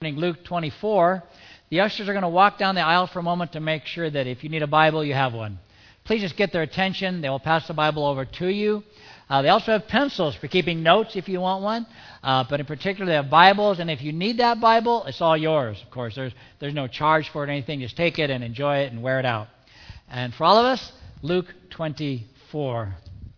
Luke 24. The ushers are going to walk down the aisle for a moment to make sure that if you need a Bible, you have one. Please just get their attention. They will pass the Bible over to you. They also have pencils for keeping notes if you want one. But in particular, they have Bibles, and if you need that Bible, it's all yours, of course. There's no charge for it or anything. Just take it and enjoy it and wear it out. And for all of us, Luke 24.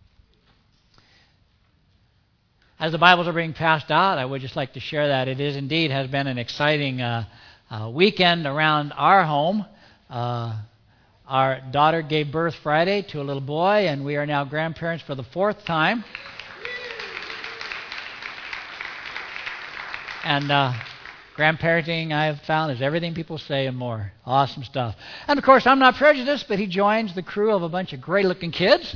As the Bibles are being passed out, I would just like to share that it has been an exciting weekend around our home. Our daughter gave birth Friday to a little boy, and we are now grandparents for the fourth time. And grandparenting, I have found, is everything people say and more. Awesome stuff. And, of course, I'm not prejudiced, but he joins the crew of a bunch of great-looking kids.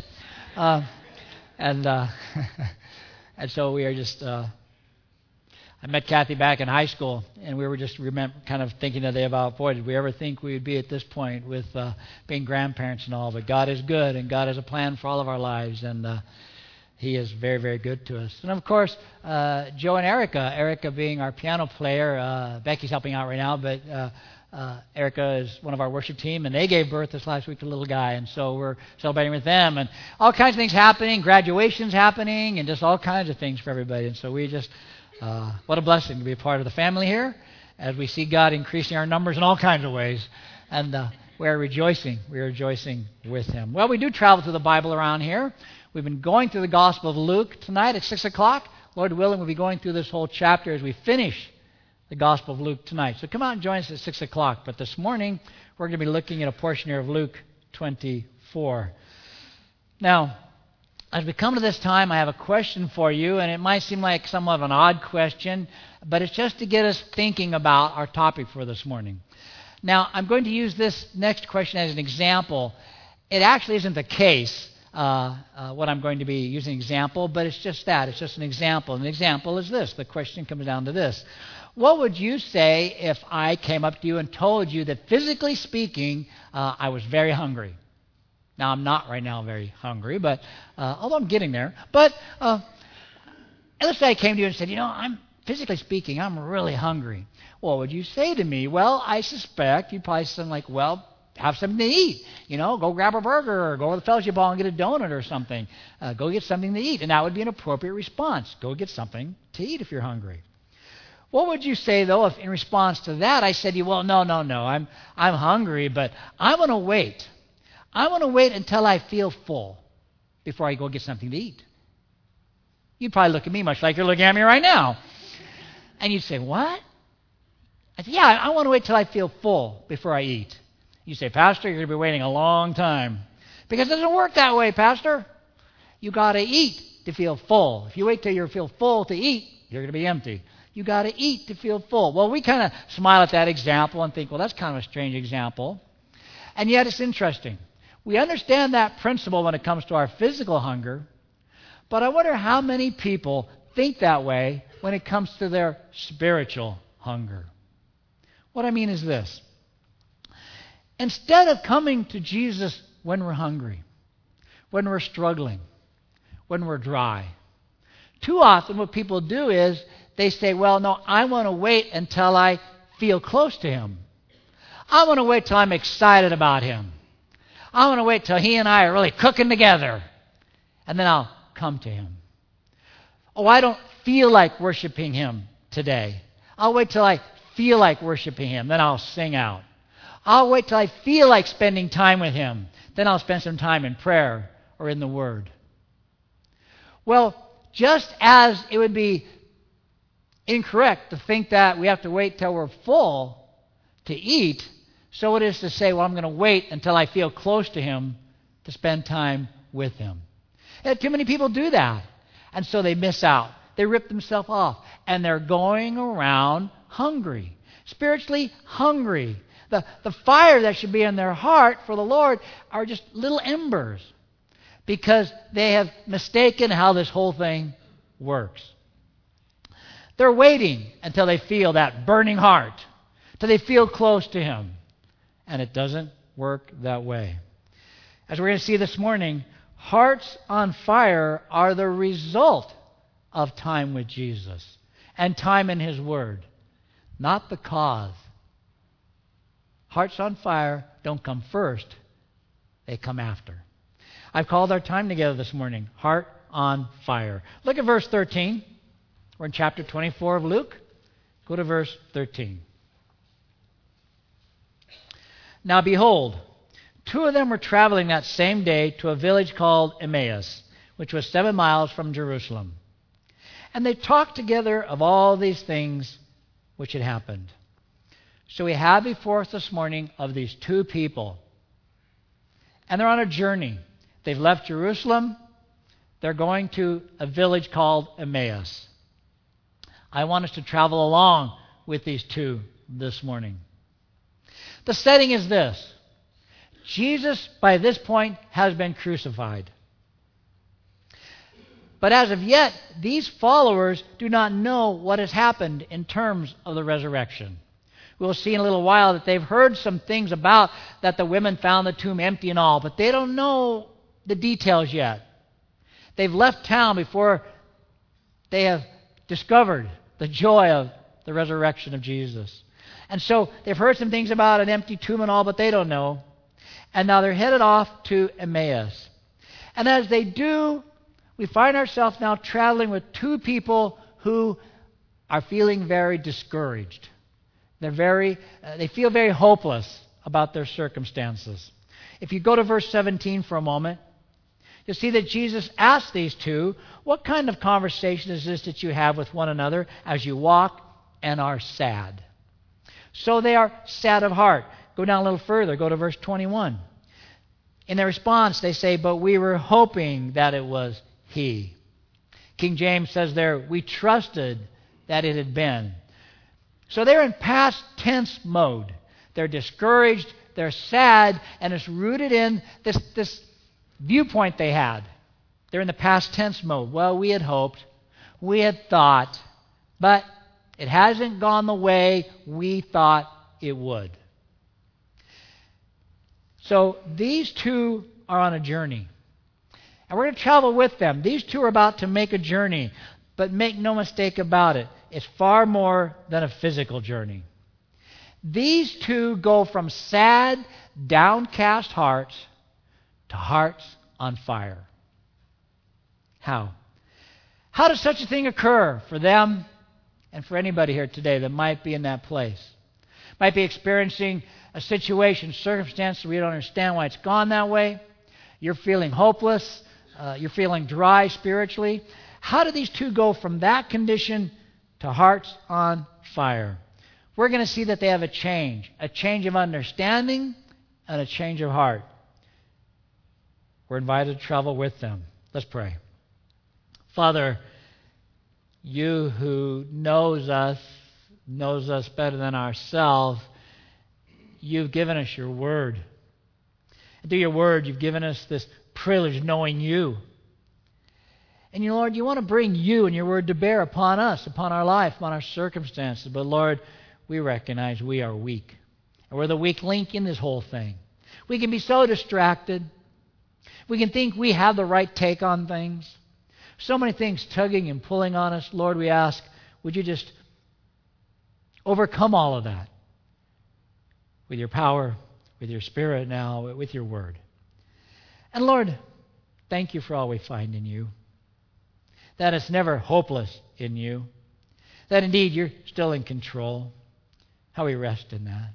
And so we are just, I met Kathy back in high school, and we were just kind of thinking today about, boy, did we ever think we would be at this point with being grandparents and all. But God is good, and God has a plan for all of our lives, and He is very, very good to us. And, of course, Joe and Erica being our piano player. Becky's helping out right now, but Erica is one of our worship team, and they gave birth this last week to a little guy, and so we're celebrating with them, and all kinds of things happening, graduations happening, and just all kinds of things for everybody. And so we just, what a blessing to be a part of the family here as we see God increasing our numbers in all kinds of ways, and we're rejoicing with Him. Well, we do travel through the Bible around here. We've been going through the Gospel of Luke tonight at 6 o'clock. Lord willing, we'll be going through this whole chapter as we finish the Gospel of Luke tonight. So come out and join us at 6 o'clock. But this morning, we're going to be looking at a portion here of Luke 24. Now, as we come to this time, I have a question for you, and it might seem like somewhat of an odd question, but it's just to get us thinking about our topic for this morning. Now, I'm going to use this next question as an example. It actually isn't the case, what I'm going to be using example, but it's just that. It's just an example. And the example is this. The question comes down to this. What would you say if I came up to you and told you that physically speaking, I was very hungry? Now, I'm not right now very hungry, but although I'm getting there. But let's say I came to you and said, I'm physically speaking, I'm really hungry. What would you say to me? Well, I suspect you'd probably say something like, well, have something to eat. Go grab a burger or go to the fellowship hall and get a donut or something. Go get something to eat. And that would be an appropriate response. Go get something to eat if you're hungry. What would you say, though, if in response to that I said to you, well, no, I'm hungry, but I'm going to wait. I'm going to wait until I feel full before I go get something to eat. You'd probably look at me much like you're looking at me right now. And you'd say, what? I said, yeah, I want to wait till I feel full before I eat. You say, Pastor, you're going to be waiting a long time. Because it doesn't work that way, Pastor. You got to eat to feel full. If you wait till you feel full to eat, you're going to be empty. You got to eat to feel full. Well, we kind of smile at that example and think, well, that's kind of a strange example. And yet it's interesting. We understand that principle when it comes to our physical hunger, but I wonder how many people think that way when it comes to their spiritual hunger. What I mean is this. Instead of coming to Jesus when we're hungry, when we're struggling, when we're dry, too often what people do is they say, well, no, I want to wait until I feel close to Him. I want to wait till I'm excited about Him. I want to wait till He and I are really cooking together, and then I'll come to Him. Oh, I don't feel like worshiping Him today. I'll wait till I feel like worshiping Him, then I'll sing out. I'll wait till I feel like spending time with Him, then I'll spend some time in prayer or in the Word. Well, just as it would be incorrect to think that we have to wait till we're full to eat, so it is to say, well, I'm going to wait until I feel close to Him to spend time with Him. And too many people do that, and so they miss out. They rip themselves off, and they're going around hungry, spiritually hungry. The fire that should be in their heart for the Lord are just little embers because they have mistaken how this whole thing works. They're waiting until they feel that burning heart, till they feel close to Him. And it doesn't work that way. As we're going to see this morning, hearts on fire are the result of time with Jesus and time in His Word. not the cause. Hearts on fire don't come first. They come after. I've called our time together this morning, Heart on Fire. Look at verse 13. We're in chapter 24 of Luke. Go to verse 13. Now behold, two of them were traveling that same day to a village called Emmaus, which was 7 miles from Jerusalem. And they talked together of all these things which had happened. So we have before us this morning of these two people. And they're on a journey. They've left Jerusalem. They're going to a village called Emmaus. I want us to travel along with these two this morning. The setting is this. Jesus, by this point, has been crucified. But as of yet, these followers do not know what has happened in terms of the resurrection. We'll see in a little while that they've heard some things about that the women found the tomb empty and all, but they don't know the details yet. They've left town before they have discovered the joy of the resurrection of Jesus. And so they've heard some things about an empty tomb and all, but they don't know. And now they're headed off to Emmaus. And as they do, we find ourselves now traveling with two people who are feeling very discouraged. They feel very hopeless about their circumstances. If you go to verse 17 for a moment, you'll see that Jesus asked these two, what kind of conversation is this that you have with one another as you walk and are sad? So they are sad of heart. Go down a little further. Go to verse 21. In their response, they say, but we were hoping that it was he. King James says there, we trusted that it had been. So they're in past tense mode. They're discouraged, they're sad, and it's rooted in this viewpoint they had. They're in the past tense mode. Well, we had hoped, we had thought, but it hasn't gone the way we thought it would. So these two are on a journey. And we're going to travel with them. These two are about to make a journey, but make no mistake about it. It's far more than a physical journey. These two go from sad, downcast hearts to hearts on fire. How? How does such a thing occur for them and for anybody here today that might be in that place? Might be experiencing a situation, circumstance where you don't understand why it's gone that way. You're feeling hopeless. You're feeling dry spiritually. How do these two go from that condition to hearts on fire? We're going to see that they have a change of understanding and a change of heart. We're invited to travel with them. Let's pray. Father, you who knows us better than ourselves, you've given us your word. And through your word, you've given us this privilege of knowing you. And Lord, you want to bring you and your word to bear upon us, upon our life, upon our circumstances. But Lord, we recognize we are weak. And we're the weak link in this whole thing. We can be so distracted. We can think we have the right take on things. So many things tugging and pulling on us. Lord, we ask, would you just overcome all of that with your power, with your spirit now, with your word. And Lord, thank you for all we find in you. That it's never hopeless in you. That indeed you're still in control. How we rest in that.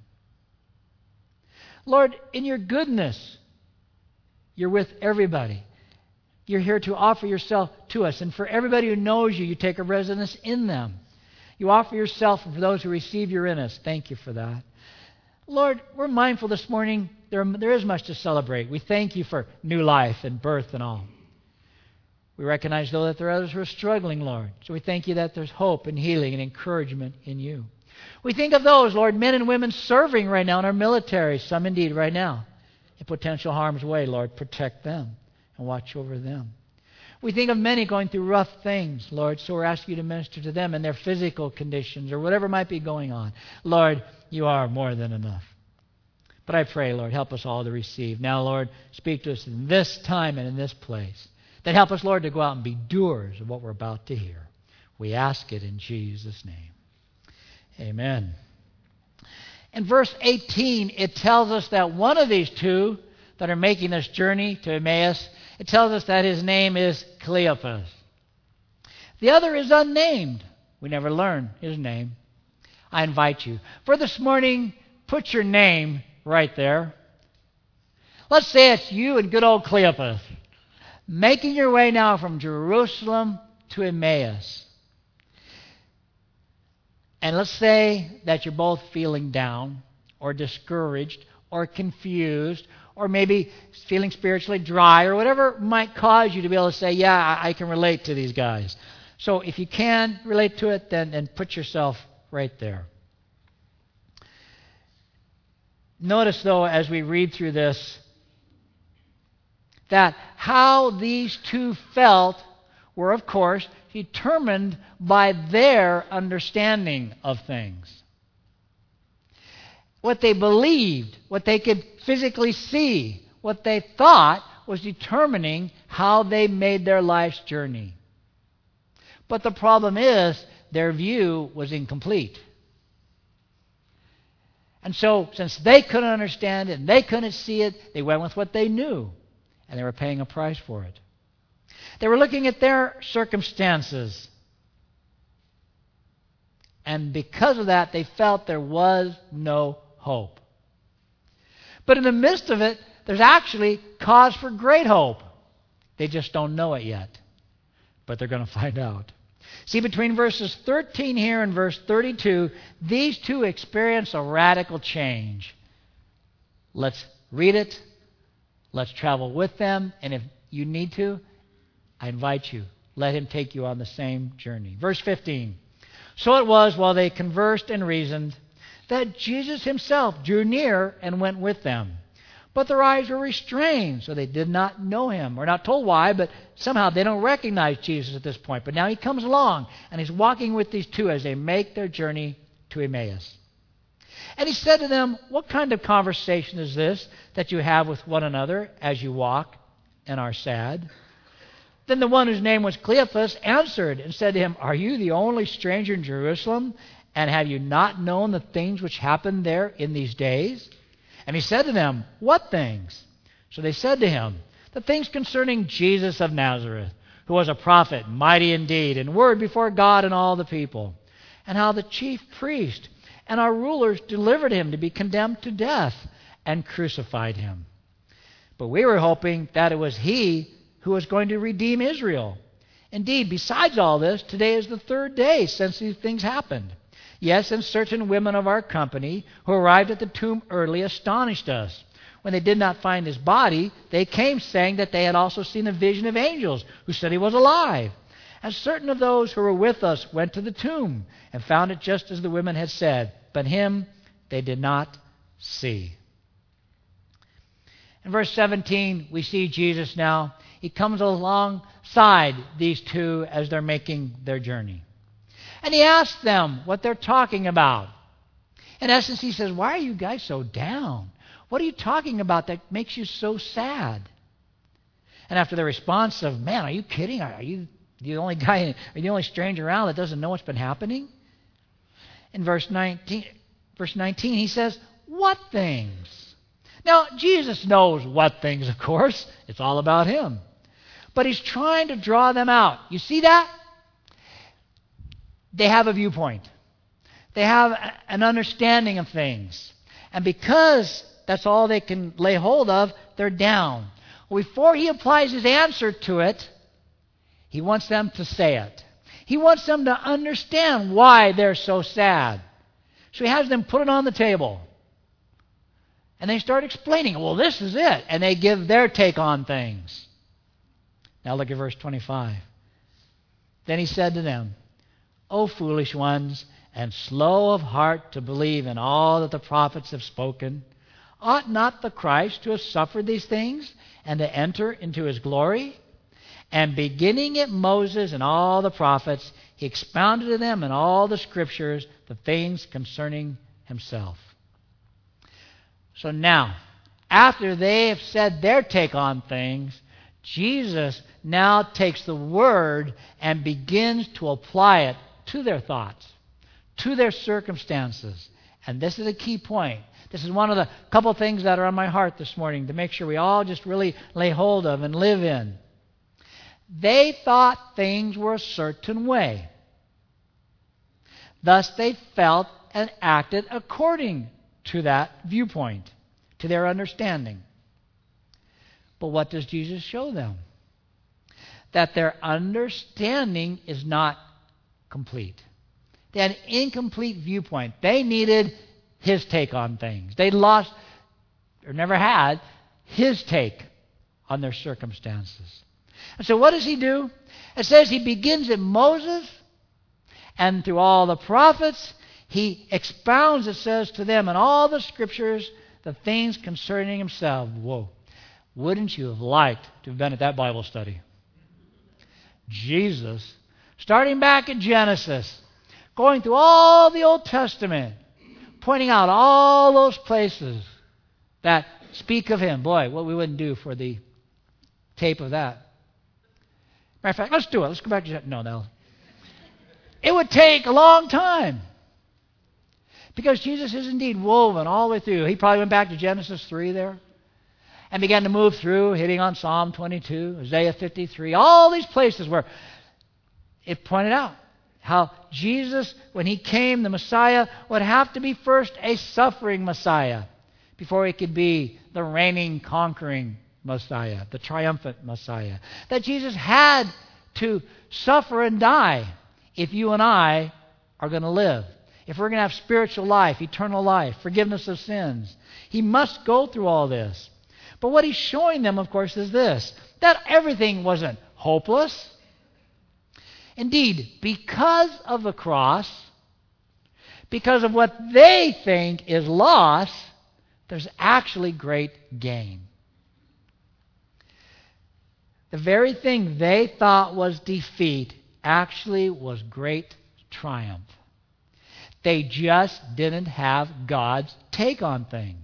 Lord, in your goodness, you're with everybody. You're here to offer yourself to us. And for everybody who knows you, you take a residence in them. You offer yourself for those who receive you in us. Thank you for that. Lord, we're mindful this morning there is much to celebrate. We thank you for new life and birth and all. We recognize, though, that there are others who are struggling, Lord. So we thank you that there's hope and healing and encouragement in you. We think of those, Lord, men and women serving right now in our military, some indeed right now, in potential harm's way. Lord, protect them and watch over them. We think of many going through rough things, Lord, so we're asking you to minister to them in their physical conditions or whatever might be going on. Lord, you are more than enough. But I pray, Lord, help us all to receive. Now, Lord, speak to us in this time and in this place. Then help us, Lord, to go out and be doers of what we're about to hear. We ask it in Jesus' name. Amen. In verse 18, it tells us that one of these two that are making this journey to Emmaus, it tells us that his name is Cleopas. The other is unnamed. We never learn his name. I invite you. For this morning, put your name right there. Let's say it's you and good old Cleopas, making your way now from Jerusalem to Emmaus. And let's say that you're both feeling down or discouraged or confused or maybe feeling spiritually dry or whatever might cause you to be able to say, yeah, I can relate to these guys. So if you can relate to it, then put yourself right there. Notice, though, as we read through this, that how these two felt were, of course, determined by their understanding of things. What they believed, what they could physically see, what they thought was determining how they made their life's journey. But the problem is, their view was incomplete. And so, since they couldn't understand it and they couldn't see it, they went with what they knew. And they were paying a price for it. They were looking at their circumstances. And because of that, they felt there was no hope. But in the midst of it, there's actually cause for great hope. They just don't know it yet. But they're going to find out. See, between verses 13 here and verse 32, these two experience a radical change. Let's read it. Let's travel with them. And if you need to, I invite you, let him take you on the same journey. Verse 15. So it was while they conversed and reasoned that Jesus himself drew near and went with them. But their eyes were restrained, so they did not know him. We're not told why, but somehow they don't recognize Jesus at this point. But now he comes along, and he's walking with these two as they make their journey to Emmaus. And he said to them, what kind of conversation is this that you have with one another as you walk and are sad? Then the one whose name was Cleopas answered and said to him, are you the only stranger in Jerusalem, and have you not known the things which happened there in these days? And he said to them, what things? So they said to him, the things concerning Jesus of Nazareth, who was a prophet, mighty in deed, and word before God and all the people, and how the chief priest and our rulers delivered him to be condemned to death and crucified him. But we were hoping that it was he who was going to redeem Israel. Indeed, besides all this, today is the third day since these things happened. Yes, and certain women of our company who arrived at the tomb early astonished us. When they did not find his body, they came saying that they had also seen a vision of angels who said he was alive. And certain of those who were with us went to the tomb and found it just as the women had said, but him they did not see. In verse 17, we see Jesus now. He comes alongside these two as they're making their journey. And he asks them what they're talking about. In essence, he says, why are you guys so down? What are you talking about that makes you so sad? And after the response of, man, are you kidding? Are you the only guy, are you the only stranger around that doesn't know what's been happening? In verse 19, he says, what things? Now, Jesus knows what things, of course. It's all about him. But he's trying to draw them out. You see that? They have a viewpoint. They have an understanding of things. And because that's all they can lay hold of, they're down. Well, before he applies his answer to it, he wants them to say it. He wants them to understand why they're so sad. So he has them put it on the table. And they start explaining, well, this is it. And they give their take on things. Now look at verse 25. Then he said to them, O foolish ones, and slow of heart to believe in all that the prophets have spoken, ought not the Christ to have suffered these things and to enter into his glory? And beginning at Moses and all the prophets, he expounded to them in all the scriptures the things concerning himself. So now, after they have said their take on things, Jesus now takes the word and begins to apply it to their thoughts, to their circumstances. And this is a key point. This is one of the couple things that are on my heart this morning to make sure we all just really lay hold of and live in. They thought things were a certain way. Thus they felt and acted according to that viewpoint, to their understanding. But what does Jesus show them? That their understanding is not complete. They had an incomplete viewpoint. They needed His take on things. They lost, or never had, His take on their circumstances. And so what does He do? It says He begins at Moses, and through all the prophets, He expounds, it says, to them in all the Scriptures, the things concerning Himself. Whoa. Wouldn't you have liked to have been at that Bible study? Jesus, starting back in Genesis, going through all the Old Testament, pointing out all those places that speak of Him. Boy, what we wouldn't do for the tape of that. Matter of fact, let's do it. Let's go back to that. No. It would take a long time. Because Jesus is indeed woven all the way through. He probably went back to Genesis 3 there and began to move through, hitting on Psalm 22, Isaiah 53, all these places where it pointed out how Jesus, when He came, the Messiah, would have to be first a suffering Messiah before He could be the reigning, conquering Messiah, the triumphant Messiah. That Jesus had to suffer and die if you and I are going to live. If we're going to have spiritual life, eternal life, forgiveness of sins. He must go through all this. But what He's showing them, of course, is this, that everything wasn't hopeless. Indeed, because of the cross, because of what they think is loss, there's actually great gain. The very thing they thought was defeat actually was great triumph. They just didn't have God's take on things.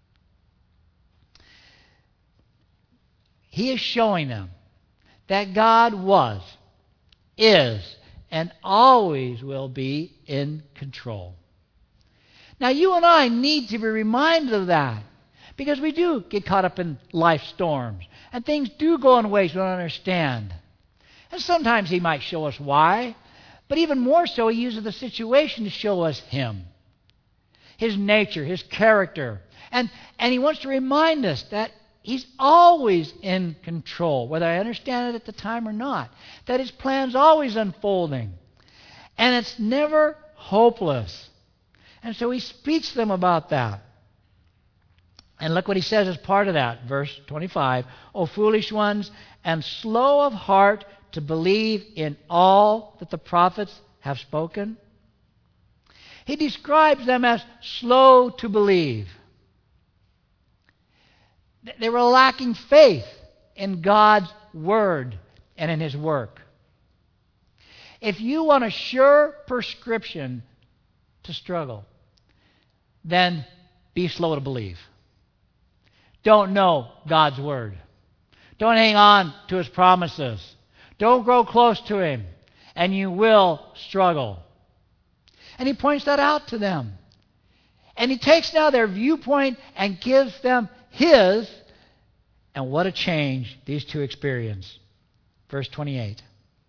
He is showing them that God was, is, and always will be in control. Now, you and I need to be reminded of that because we do get caught up in life storms and things do go in ways we don't understand. And sometimes He might show us why, but even more so, He uses the situation to show us Him, His nature, His character. And He wants to remind us that He's always in control, whether I understand it at the time or not. That His plan's always unfolding. And it's never hopeless. And so He speaks to them about that. And look what He says as part of that. Verse 25. O foolish ones, and slow of heart to believe in all that the prophets have spoken. He describes them as slow to believe. They were lacking faith in God's Word and in His work. If you want a sure prescription to struggle, then be slow to believe. Don't know God's Word. Don't hang on to His promises. Don't grow close to Him, and you will struggle. And He points that out to them. And He takes now their viewpoint and gives them His, and what a change these two experience. Verse 28.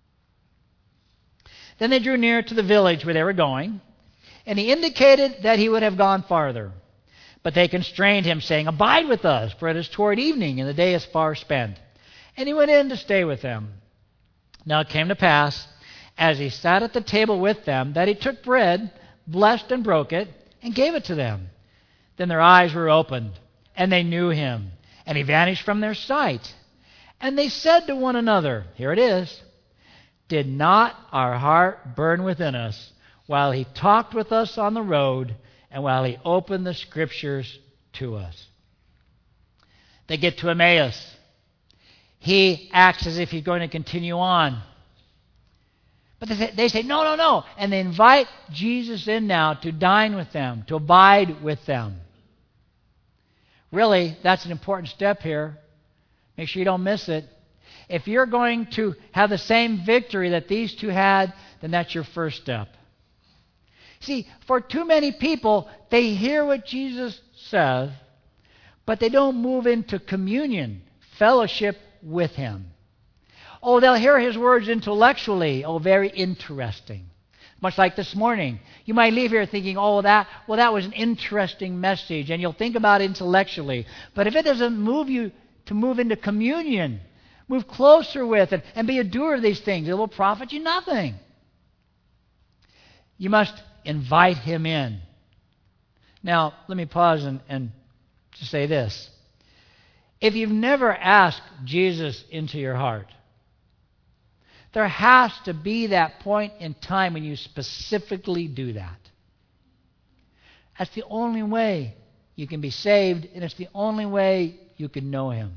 Then they drew near to the village where they were going, and He indicated that He would have gone farther. But they constrained Him, saying, Abide with us, for it is toward evening, and the day is far spent. And He went in to stay with them. Now it came to pass, as He sat at the table with them, that He took bread, blessed and broke it, and gave it to them. Then their eyes were opened, and they knew Him, and He vanished from their sight. And they said to one another, here it is, Did not our heart burn within us while He talked with us on the road and while He opened the Scriptures to us? They get to Emmaus. He acts as if He's going to continue on. But they say, no. And they invite Jesus in now to dine with them, to abide with them. Really, that's an important step here. Make sure you don't miss it. If you're going to have the same victory that these two had, then that's your first step. See, for too many people, they hear what Jesus says, but they don't move into communion, fellowship with Him. Oh, they'll hear His words intellectually. Oh, very interesting. Much like this morning. You might leave here thinking, that was an interesting message, and you'll think about it intellectually. But if it doesn't move you to move into communion, move closer with it, and be a doer of these things, it will profit you nothing. You must invite Him in. Now, let me pause and just say this. If you've never asked Jesus into your heart, there has to be that point in time when you specifically do that. That's the only way you can be saved, and it's the only way you can know Him.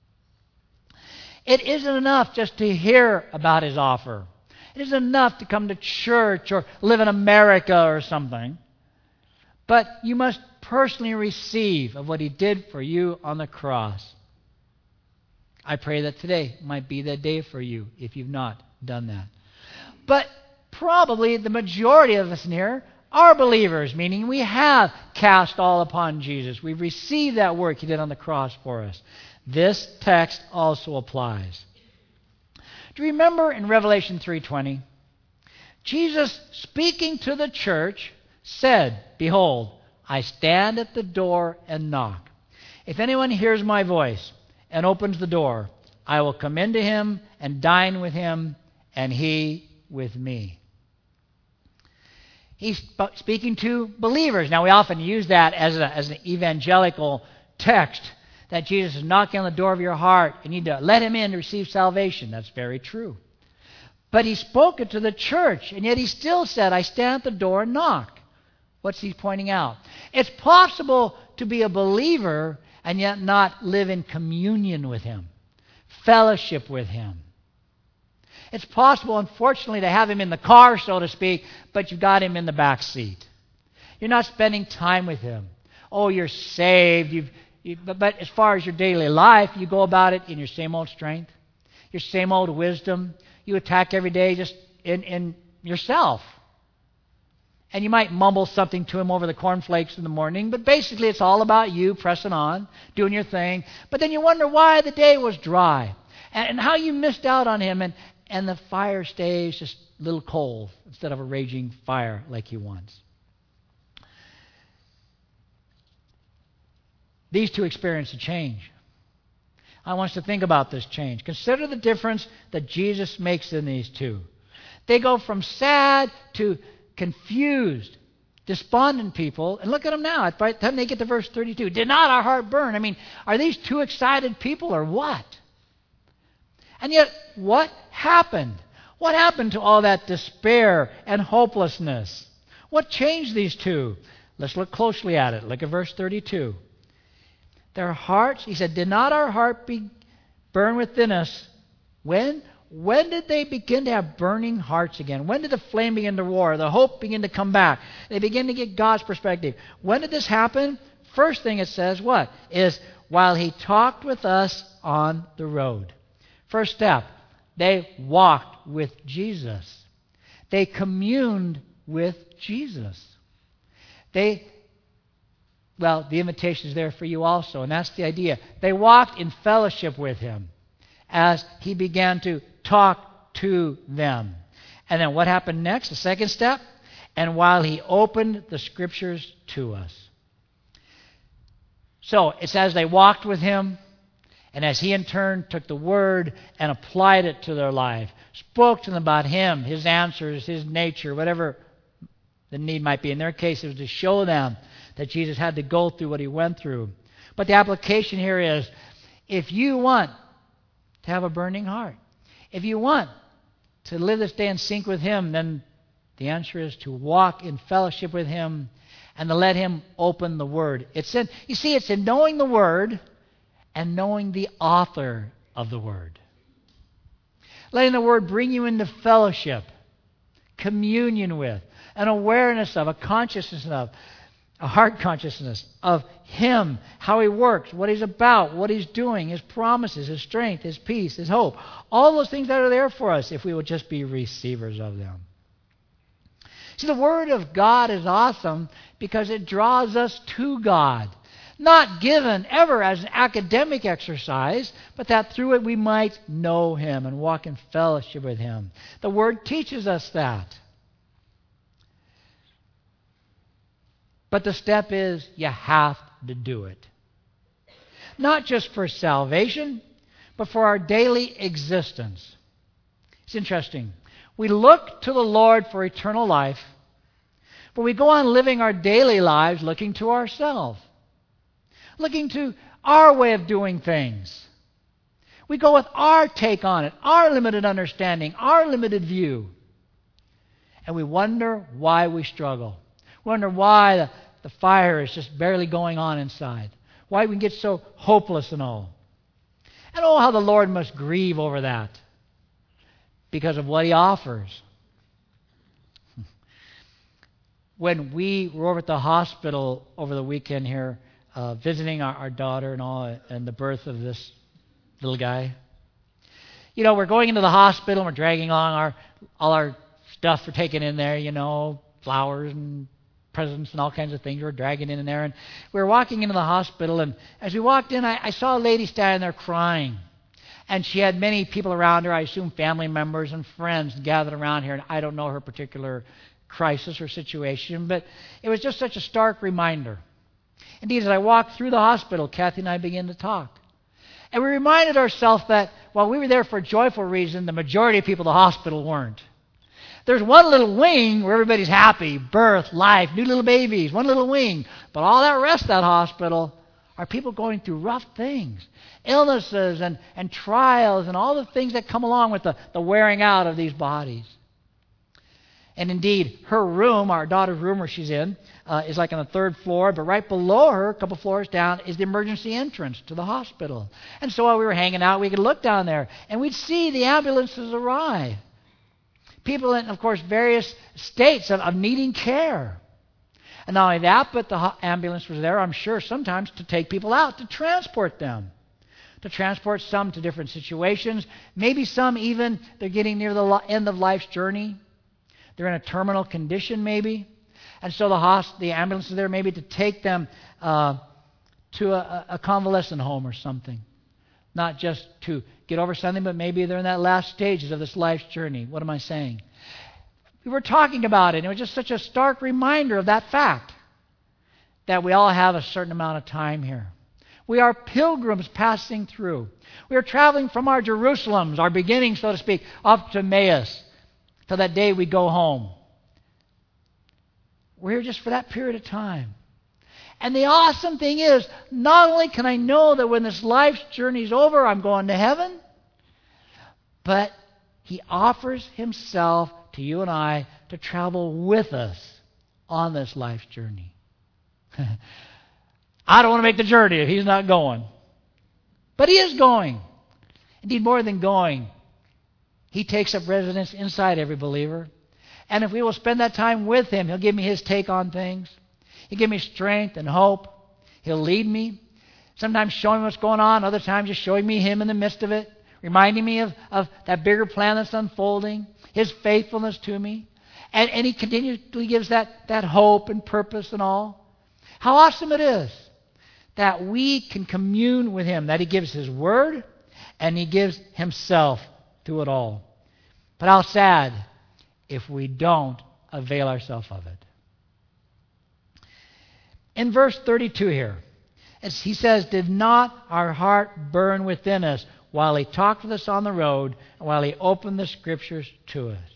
It isn't enough just to hear about His offer. It isn't enough to come to church or live in America or something. But you must personally receive of what He did for you on the cross. I pray that today might be that day for you if you've not done that. But probably the majority of us in here are believers, meaning we have cast all upon Jesus. We've received that work He did on the cross for us. This text also applies. Do you remember in Revelation 3:20? Jesus, speaking to the church, said, "Behold, I stand at the door and knock. If anyone hears my voice and opens the door, I will come into him and dine with him, and he with me." He's speaking to believers. Now, we often use that as an evangelical text, that Jesus is knocking on the door of your heart. You need to let Him in to receive salvation. That's very true. But He spoke it to the church, and yet He still said, "I stand at the door and knock." What's He pointing out? It's possible to be a believer and yet not live in communion with Him, fellowship with Him. It's possible, unfortunately, to have Him in the car, so to speak, but you've got Him in the back seat. You're not spending time with Him. Oh, you're saved. But as far as your daily life, you go about it in your same old strength, your same old wisdom. You attack every day just in yourself. And you might mumble something to Him over the cornflakes in the morning, but basically it's all about you pressing on, doing your thing. But then you wonder why the day was dry and how you missed out on Him, and the fire stays just a little cold instead of a raging fire like He wants. These two experience a change. I want us to think about this change. Consider the difference that Jesus makes in these two. They go from sad to confused, despondent people. And look at them now. By the time they get to verse 32, did not our heart burn? I mean, are these two excited people or what? And yet, what happened? What happened to all that despair and hopelessness? What changed these two? Let's look closely at it. Look at verse 32. Their hearts, he said, did not our heart burn within us? When? When did they begin to have burning hearts again? When did the flame begin to roar? The hope begin to come back? They begin to get God's perspective. When did this happen? First thing it says, what? Is while He talked with us on the road. First step, they walked with Jesus. They communed with Jesus. Well, the invitation is there for you also, and that's the idea. They walked in fellowship with Him as He began to talk to them. And then what happened next? The second step, and while He opened the Scriptures to us. So it's as they walked with Him, and as He in turn took the Word and applied it to their life, spoke to them about Him, His answers, His nature, whatever the need might be. In their case, it was to show them that Jesus had to go through what He went through. But the application here is, if you want to have a burning heart, if you want to live this day in sync with Him, then the answer is to walk in fellowship with Him and to let Him open the Word. It's in knowing the Word and knowing the author of the Word. Letting the Word bring you into fellowship, communion with, an awareness of, a consciousness of, a heart consciousness of Him, how He works, what He's about, what He's doing, His promises, His strength, His peace, His hope. All those things that are there for us if we would just be receivers of them. See, the Word of God is awesome because it draws us to God. Not given ever as an academic exercise, but that through it we might know Him and walk in fellowship with Him. The Word teaches us that. But the step is you have to do it. Not just for salvation, but for our daily existence. It's interesting. We look to the Lord for eternal life, but we go on living our daily lives looking to ourselves, looking to our way of doing things. We go with our take on it, our limited understanding, our limited view. And we wonder why we struggle. We wonder why the fire is just barely going on inside. Why we get so hopeless and all. And oh, how the Lord must grieve over that because of what He offers. When we were over at the hospital over the weekend here, visiting our daughter and all, and the birth of this little guy. You know, we're going into the hospital and we're dragging along all our stuff we're taking in there, you know, flowers and presents and all kinds of things we're dragging in there. And we were walking into the hospital, and as we walked in, I saw a lady standing there crying. And she had many people around her, I assume family members and friends gathered around her, and I don't know her particular crisis or situation, but it was just such a stark reminder. Indeed, as I walked through the hospital, Kathy and I began to talk. And we reminded ourselves that while we were there for a joyful reason, the majority of people in the hospital weren't. There's one little wing where everybody's happy, birth, life, new little babies, one little wing. But all that rest of that hospital are people going through rough things, illnesses and trials and all the things that come along with the wearing out of these bodies. And indeed, her room, our daughter's room where she's in, is like on the third floor, but right below her, a couple floors down, is the emergency entrance to the hospital. And so while we were hanging out, we could look down there, and we'd see the ambulances arrive. People in, of course, various states of needing care. And not only that, but the ambulance was there, I'm sure, sometimes to take people out, to transport them. To transport some to different situations. Maybe some even, they're getting near the end of life's journey. They're in a terminal condition maybe. And so the ambulance is there maybe to take them to a convalescent home or something. Not just to get over something, but maybe they're in that last stages of this life's journey. What am I saying? We were talking about it, and it was just such a stark reminder of that fact, that we all have a certain amount of time here. We are pilgrims passing through. We are traveling from our Jerusalems, our beginning, so to speak, up to Emmaus, till that day we go home. We're here just for that period of time. And the awesome thing is, not only can I know that when this life's journey is over, I'm going to heaven, but He offers Himself to you and I to travel with us on this life's journey. I don't want to make the journey if He's not going. But He is going. Indeed, more than going, He takes up residence inside every believer. And if we will spend that time with Him, He'll give me His take on things. He'll give me strength and hope. He'll lead me. Sometimes showing me what's going on, other times just showing me Him in the midst of it, reminding me of that bigger plan that's unfolding, His faithfulness to me. And He continually gives that hope and purpose and all. How awesome it is that we can commune with Him, that He gives His Word and He gives Himself to it all. But how sad if we don't avail ourselves of it. In verse 32 here, as he says, did not our heart burn within us while He talked with us on the road and while He opened the Scriptures to us?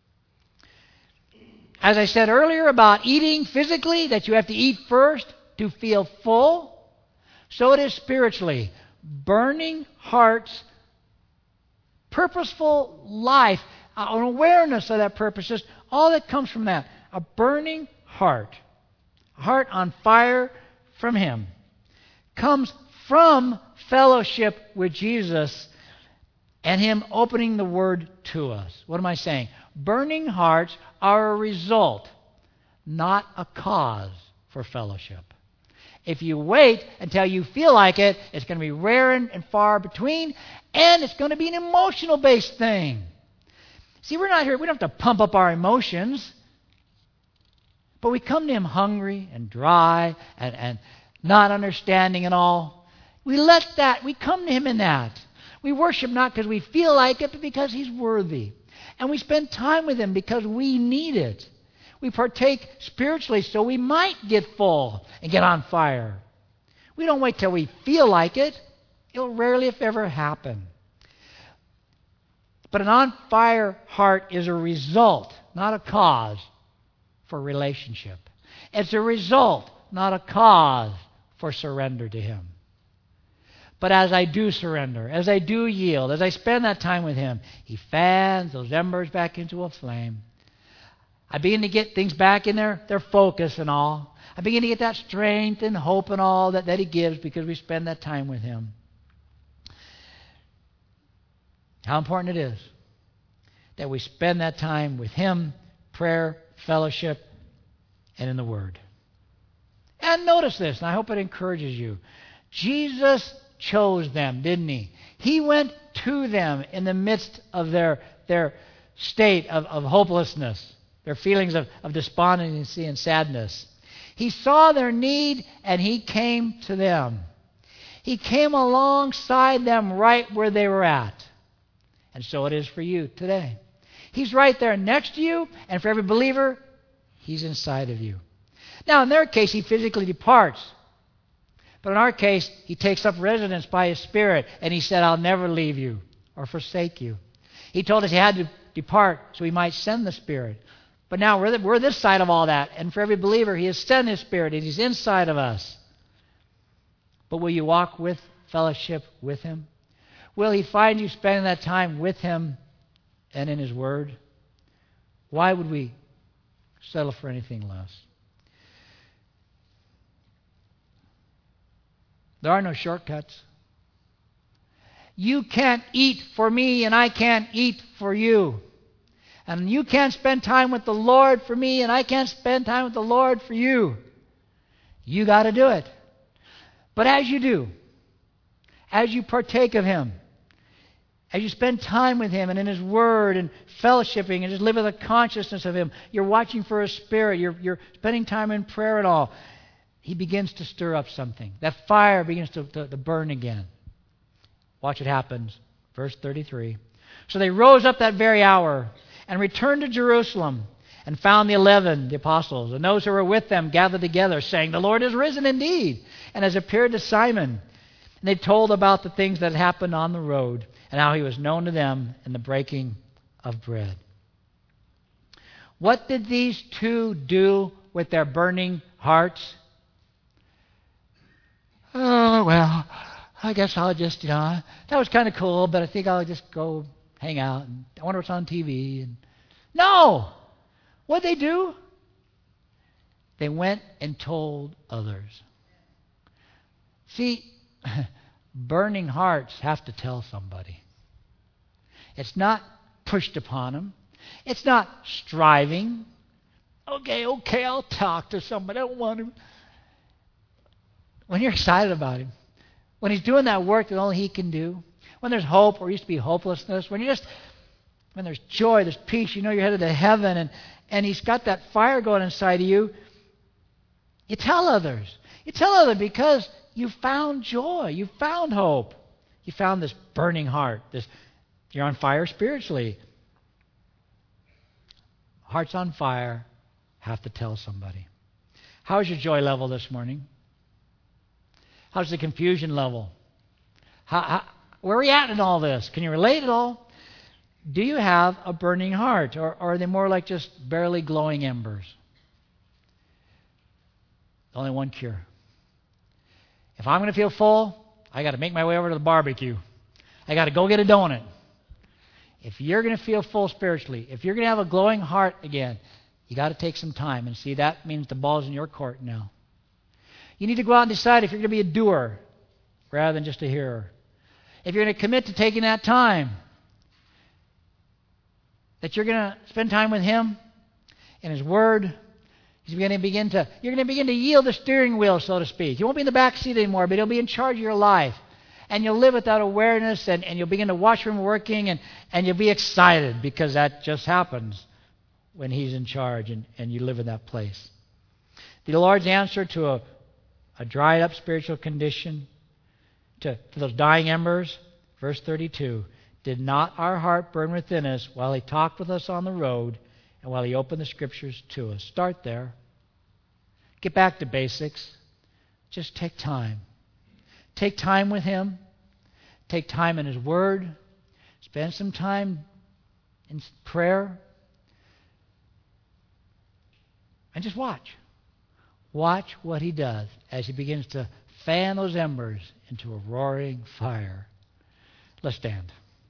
As I said earlier about eating physically, that you have to eat first to feel full, so it is spiritually. Burning hearts, purposeful life, an awareness of that purpose, just all that comes from that. A burning heart. A heart on fire from Him comes from fellowship with Jesus and Him opening the Word to us. What am I saying? Burning hearts are a result, not a cause for fellowship. If you wait until you feel like it, it's going to be rare and far between, and it's going to be an emotional-based thing. See, we're not here, we don't have to pump up our emotions. But we come to Him hungry and dry and not understanding at all. We come to Him in that. We worship not because we feel like it, but because He's worthy. And we spend time with Him because we need it. We partake spiritually so we might get full and get on fire. We don't wait till we feel like it. It'll rarely, if ever, happen. But an on-fire heart is a result, not a cause, for relationship. It's a result, not a cause, for surrender to Him. But as I do surrender, as I do yield, as I spend that time with Him, He fans those embers back into a flame. I begin to get things back in their focus and all. I begin to get that strength and hope and all that He gives because we spend that time with Him. How important it is that we spend that time with Him, prayer, fellowship, and in the Word. And notice this, and I hope it encourages you. Jesus chose them, didn't He? He went to them in the midst of their state of hopelessness, their feelings of despondency and sadness. He saw their need and He came to them. He came alongside them right where they were at. And so it is for you today. He's right there next to you, and for every believer, He's inside of you. Now, in their case, He physically departs. But in our case, He takes up residence by His Spirit, and He said, I'll never leave you or forsake you. He told us He had to depart so He might send the Spirit. But now we're this side of all that, and for every believer, He has sent His Spirit, and He's inside of us. But will you walk with fellowship with Him? Will He find you spending that time with Him and in His Word? Why would we settle for anything less? There are no shortcuts. You can't eat for me and I can't eat for you. And you can't spend time with the Lord for me and I can't spend time with the Lord for you. You got to do it. But as you do, as you partake of Him, as you spend time with Him and in His Word and fellowshipping and just live with a consciousness of Him, you're watching for His Spirit, you're spending time in prayer and all, He begins to stir up something. That fire begins to burn again. Watch it happen. Verse 33. So they rose up that very hour and returned to Jerusalem and found the 11, the apostles, and those who were with them gathered together, saying, the Lord is risen indeed, and has appeared to Simon. And they told about the things that had happened on the road, and how He was known to them in the breaking of bread. What did these two do with their burning hearts? Oh, well, I guess I'll just, that was kind of cool, but I think I'll just go hang out. And I wonder what's on TV. And no! What'd they do? They went and told others. See, burning hearts have to tell somebody. It's not pushed upon them. It's not striving. Okay, I'll talk to somebody. I don't want to. When you're excited about Him, when He's doing that work that only He can do, when there's hope or used to be hopelessness, when there's joy, there's peace, you're headed to heaven, and He's got that fire going inside of you, you tell others. You tell others because you found joy, you found hope, you found this burning heart. You're on fire spiritually. Hearts on fire have to tell somebody. How's your joy level this morning? How's the confusion level? Where are we at in all this? Can you relate at all? Do you have a burning heart? Or are they more like just barely glowing embers? Only one cure. If I'm going to feel full, I got to make my way over to the barbecue. I got to go get a donut. If you're going to feel full spiritually, if you're going to have a glowing heart again, you got to take some time. And see, that means the ball's in your court now. You need to go out and decide if you're going to be a doer rather than just a hearer. If you're going to commit to taking that time, that you're going to spend time with Him in His Word. You're going to begin to yield the steering wheel, so to speak. You won't be in the back seat anymore, but He'll be in charge of your life. And you'll live with that awareness, and you'll begin to watch Him working, and you'll be excited because that just happens when He's in charge and you live in that place. The Lord's answer to a dried up spiritual condition, to those dying embers, verse 32, did not our heart burn within us while He talked with us on the road and while He opened the Scriptures to us? Start there. Get back to basics. Just take time. Take time with Him. Take time in His Word. Spend some time in prayer. And just watch. Watch what He does as He begins to fan those embers into a roaring fire. Let's stand.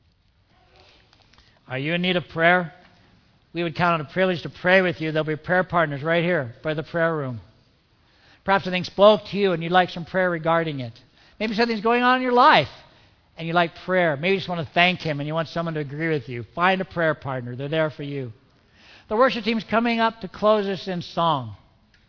Are you in need of prayer? We would count on a privilege to pray with you. There'll be prayer partners right here by the prayer room. Perhaps something spoke to you and you'd like some prayer regarding it. Maybe something's going on in your life and you like prayer. Maybe you just want to thank Him and you want someone to agree with you. Find a prayer partner. They're there for you. The worship team's coming up to close us in song.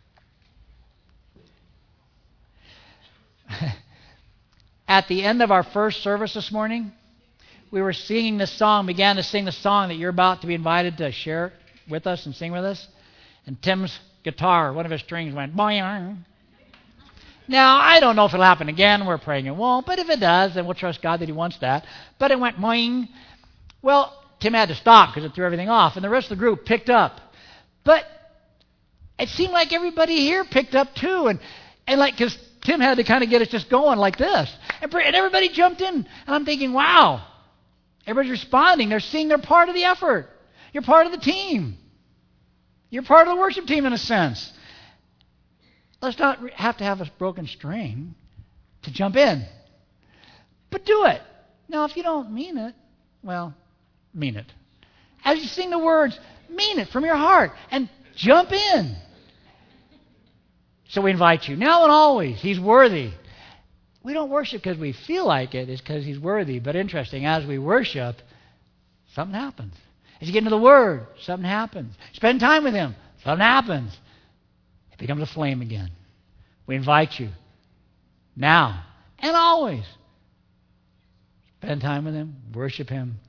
At the end of our first service this morning, we were singing this song, began to sing the song that you're about to be invited to share with us and sing with us. And Tim's guitar, one of his strings went boing. Now, I don't know if it'll happen again. We're praying it won't. But if it does, then we'll trust God that He wants that. But it went boing. Well, Tim had to stop because it threw everything off. And the rest of the group picked up. But it seemed like everybody here picked up too. And like, because Tim had to kind of get us just going like this. And everybody jumped in. And I'm thinking, wow. Everybody's responding. They're seeing they're part of the effort. You're part of the team. You're part of the worship team in a sense. Let's not have to have a broken string to jump in. But do it. Now, if you don't mean it, well, mean it. As you sing the words, mean it from your heart and jump in. So we invite you now and always. He's worthy. We don't worship because we feel like it. It's because He's worthy. But interesting, as we worship, something happens. As you get into the Word, something happens. Spend time with Him, something happens. It becomes a flame again. We invite you now and always. Spend time with Him, worship Him.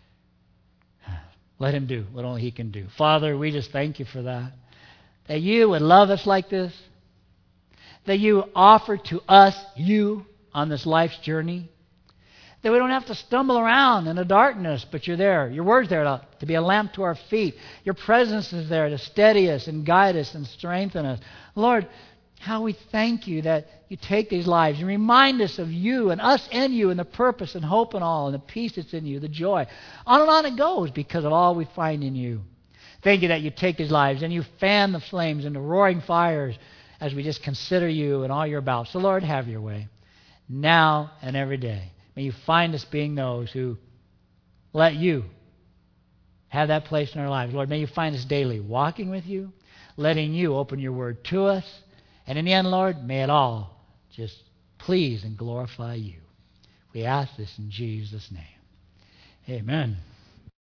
Let Him do what only He can do. Father, we just thank You for that. That You would love us like this. That You offer to us You on this life's journey. That we don't have to stumble around in the darkness, but You're there. Your Word's there to be a lamp to our feet. Your presence is there to steady us and guide us and strengthen us. Lord, how we thank You that You take these lives and remind us of You and us and You and the purpose and hope and all and the peace that's in You, the joy. On and on it goes because of all we find in You. Thank You that You take these lives and You fan the flames into roaring fires as we just consider You and all You're about. So Lord, have Your way now and every day. May You find us being those who let You have that place in our lives. Lord, may You find us daily walking with You, letting You open Your Word to us. And in the end, Lord, may it all just please and glorify You. We ask this in Jesus' name. Amen.